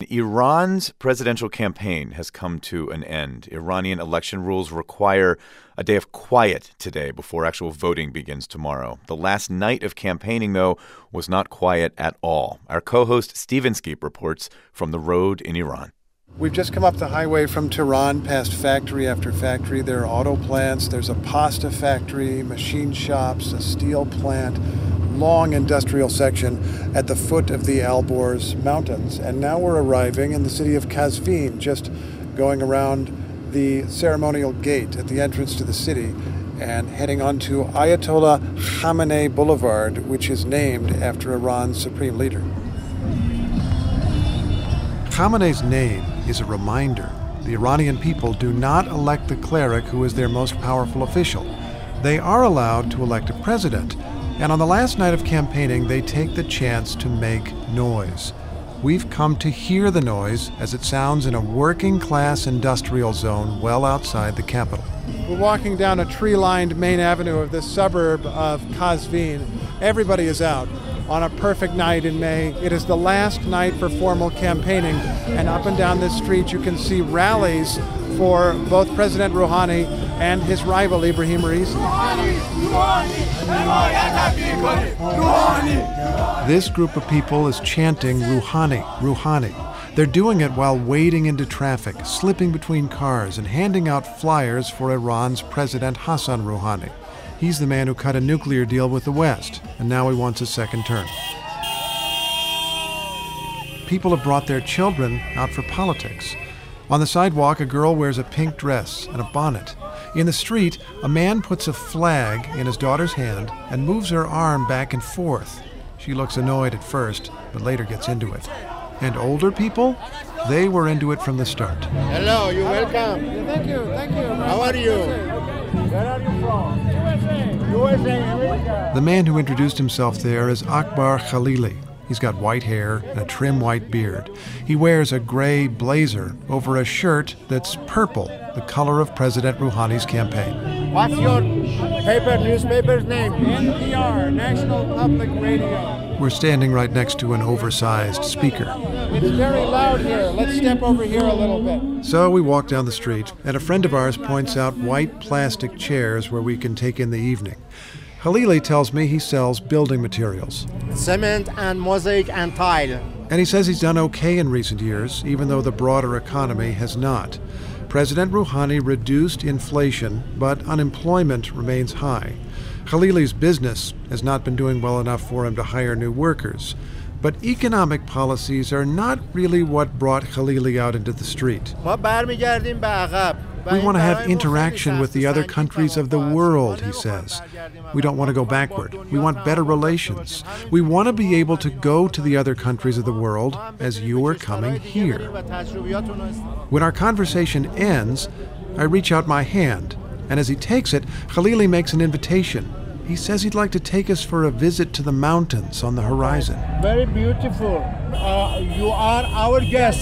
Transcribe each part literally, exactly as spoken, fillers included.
Iran's presidential campaign has come to an end. Iranian election rules require a day of quiet today before actual voting begins tomorrow. The last night of campaigning, though, was not quiet at all. Our co-host Steve Inskeep reports from the road in Iran. We've just come up the highway from Tehran, past factory after factory. There are auto plants, there's a pasta factory, machine shops, a steel plant, long industrial section at the foot of the Alborz Mountains. And now we're arriving in the city of Qazvin, just going around the ceremonial gate at the entrance to the city and heading on to Ayatollah Khamenei Boulevard, which is named after Iran's supreme leader. Khamenei's name is a reminder. The Iranian people do not elect the cleric who is their most powerful official. They are allowed to elect a president, and on the last night of campaigning, they take the chance to make noise. We've come to hear the noise as it sounds in a working-class industrial zone well outside the capital. We're walking down a tree-lined main avenue of this suburb of Qazvin. Everybody is out on a perfect night in May. It is the last night for formal campaigning, and up and down this street you can see rallies for both President Rouhani and his rival Ebrahim Raisi. This group of people is chanting Rouhani, Rouhani. They're doing it while wading into traffic, slipping between cars, and handing out flyers for Iran's President Hassan Rouhani. He's the man who cut a nuclear deal with the West, and now he wants a second term. People have brought their children out for politics. On the sidewalk, a girl wears a pink dress and a bonnet. In the street, a man puts a flag in his daughter's hand and moves her arm back and forth. She looks annoyed at first, but later gets into it. And older people? They were into it from the start. Hello, you're welcome. Thank you, thank you. How are you? Where are you from? U S A. The man who introduced himself there is Akbar Khalili. He's got white hair and a trim white beard. He wears a gray blazer over a shirt that's purple, the color of President Rouhani's campaign. What's your paper, newspaper's name? N P R, National Public Radio. We're standing right next to an oversized speaker. It's very loud here. Let's step over here a little bit. So we walk down the street, and a friend of ours points out white plastic chairs where we can take in the evening. Khalili tells me he sells building materials. Cement and mosaic and tile. And he says he's done okay in recent years, even though the broader economy has not. President Rouhani reduced inflation, but unemployment remains high. Khalili's business has not been doing well enough for him to hire new workers. But economic policies are not really what brought Khalili out into the street. We want to have interaction with the other countries of the world, he says. We don't want to go backward. We want better relations. We want to be able to go to the other countries of the world as you are coming here. When our conversation ends, I reach out my hand, and as he takes it, Khalili makes an invitation. He says he'd like to take us for a visit to the mountains on the horizon. Very beautiful. Uh, you are our guest.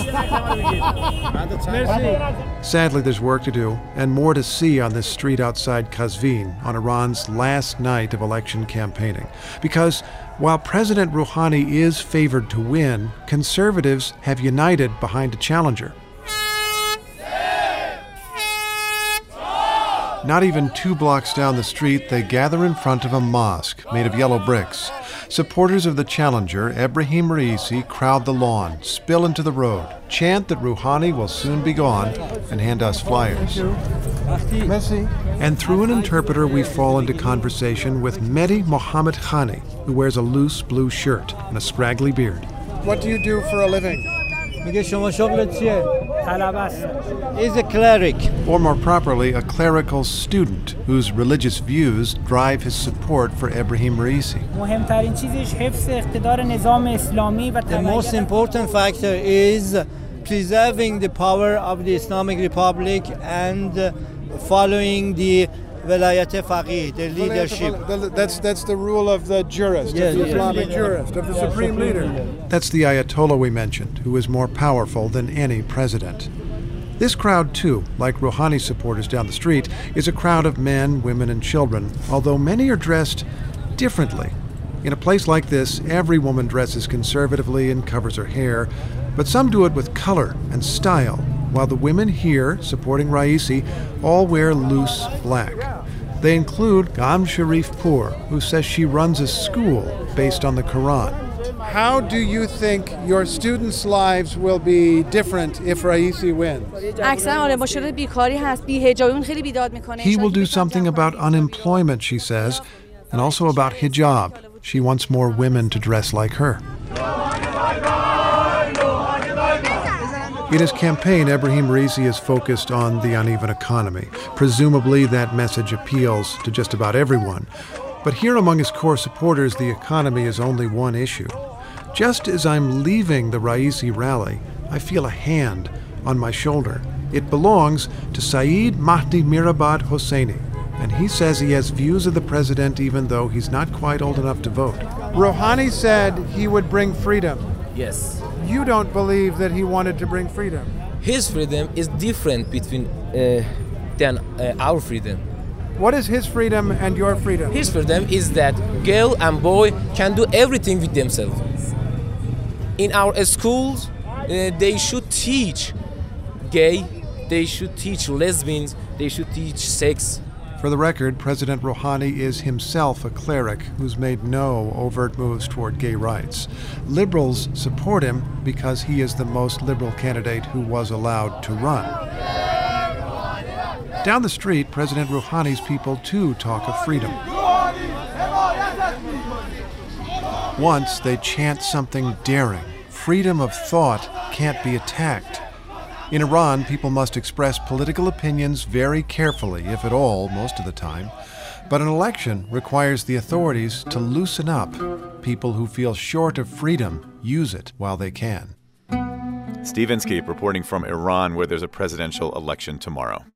Sadly, there's work to do and more to see on this street outside Qazvin on Iran's last night of election campaigning. Because while President Rouhani is favored to win, conservatives have united behind a challenger. Not even two blocks down the street, they gather in front of a mosque made of yellow bricks. Supporters of the challenger, Ebrahim Raisi, crowd the lawn, spill into the road, chant that Rouhani will soon be gone, and hand us flyers. And through an interpreter, we fall into conversation with Mehdi Mohammed Khani, who wears a loose blue shirt and a scraggly beard. What do you do for a living? He's a cleric. Or more properly, a clerical student whose religious views drive his support for Ebrahim Raisi. The most important factor is preserving the power of the Islamic Republic and following the Velayat Faqih, the leadership. That's, that's the rule of the jurist, yeah, of the yeah, Islamic yeah. jurist, of the yeah, supreme leader. That's the Ayatollah we mentioned, who is more powerful than any president. This crowd, too, like Rouhani supporters down the street, is a crowd of men, women, and children, although many are dressed differently. In a place like this, every woman dresses conservatively and covers her hair, but some do it with color and style, while the women here, supporting Raisi, all wear loose black. They include Gam Sharif Poor, who says she runs a school based on the Quran. How do you think your students' lives will be different if Raisi wins? He will do something about unemployment, she says, and also about hijab. She wants more women to dress like her. In his campaign, Ebrahim Raisi is focused on the uneven economy. Presumably, that message appeals to just about everyone. But here among his core supporters, the economy is only one issue. Just as I'm leaving the Raisi rally, I feel a hand on my shoulder. It belongs to Saeed Mahdi Mirabad Hosseini, and he says he has views of the president even though he's not quite old enough to vote. Rouhani said he would bring freedom. Yes. You don't believe that he wanted to bring freedom? His freedom is different between uh, than uh, our freedom. What is his freedom and your freedom? His freedom is that girl and boy can do everything with themselves. In our schools, uh, they should teach gay, they should teach lesbians, they should teach sex. For the record, President Rouhani is himself a cleric who's made no overt moves toward gay rights. Liberals support him because he is the most liberal candidate who was allowed to run. Down the street, President Rouhani's people too talk of freedom. Once they chant something daring. Freedom of thought can't be attacked. In Iran, people must express political opinions very carefully, if at all, most of the time. But an election requires the authorities to loosen up. People who feel short of freedom use it while they can. Steve Inskeep reporting from Iran, where there's a presidential election tomorrow.